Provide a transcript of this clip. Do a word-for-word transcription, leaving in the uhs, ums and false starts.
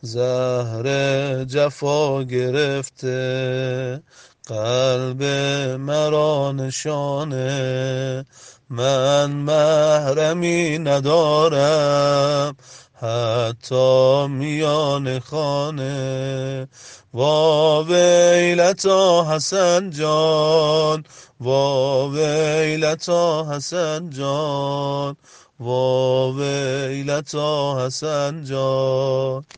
زهر جفا گرفته قلب مرا نشانه. من محرمی ندارم حتی میان خانه. وا ویلتا حسن جان، وا ویلتا حسن جان، وا ویلتا حسن جان.